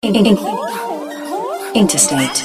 Interstate.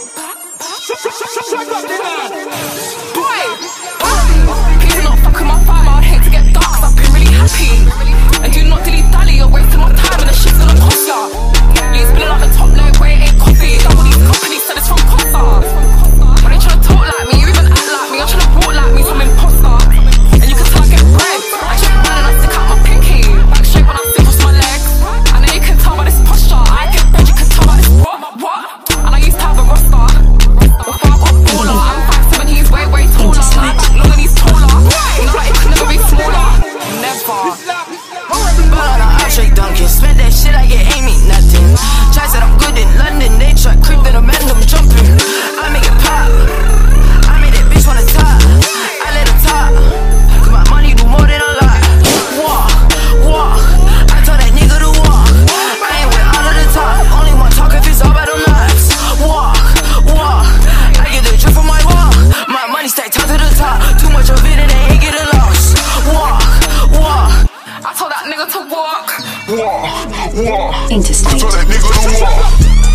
Please not fucking my fam, I'd hate to get dark, cause I've been really happy. And do not dilly-dally, you're wasting my time and the shit's gonna cost ya. You spilling out the top load where it ain't coffee. Double these companies said it's from Costa. When they tryna talk like me, you even act like me, I'm tryna walk like me, some imposter. And you can tell I get bread, I check mine and I stick out my pinky. Back straight when I sit across my legs. I know you can tell by this posture, I get bread, you can tell by this what? And I used to have a roster. Before I got baller, I'm 5'7", he's way taller. My back long and he's taller. You know like it could never be smaller. Never. Ball on a hot straight dunking. Spent that shit, I get ain't mean nothing. Try said I'm good in London, they try creeping, I'm and I'm jumping. I make it pop. I made that bitch wanna top. I let her top. Cause my money do more than a lot. Walk. I told that nigga to walk. I ain't with all of the talk. Only one talk if it's all about them nuts. Walk. I get the drip from my walk. My money stacked top to the top. Too much of it and they ain't getting lost. Walk. I told that nigga to walk. Interstate. I told that nigga to walk.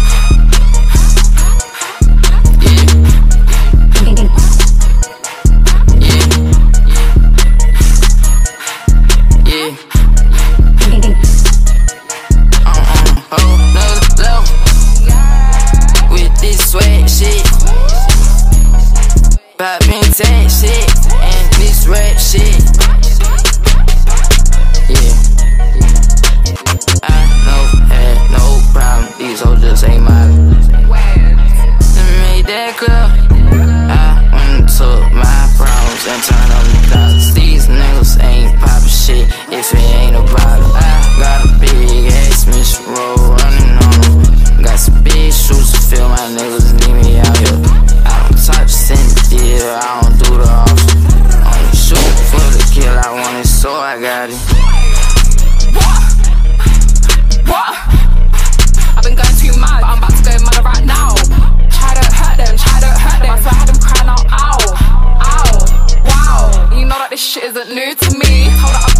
Another level with this sweat shit, poppin' tag shit, and this rap shit. I had no problem. These hoes just ain't mine. Made that clear. I went and took my problems and turned them to dollars. These niggas ain't poppin' shit if it ain't about it. I got a big ass mission roll running on them. Got some big shoes to fill, my niggas need me out here. I don't touch cent, I don't do the option. Only shoot for the kill, I want it, so I got it. What? I've been going too mad, but I'm about to go mad right now. Try to hurt them. I swear I had them crying out, ow, wow. You know that this shit isn't new to me. Told her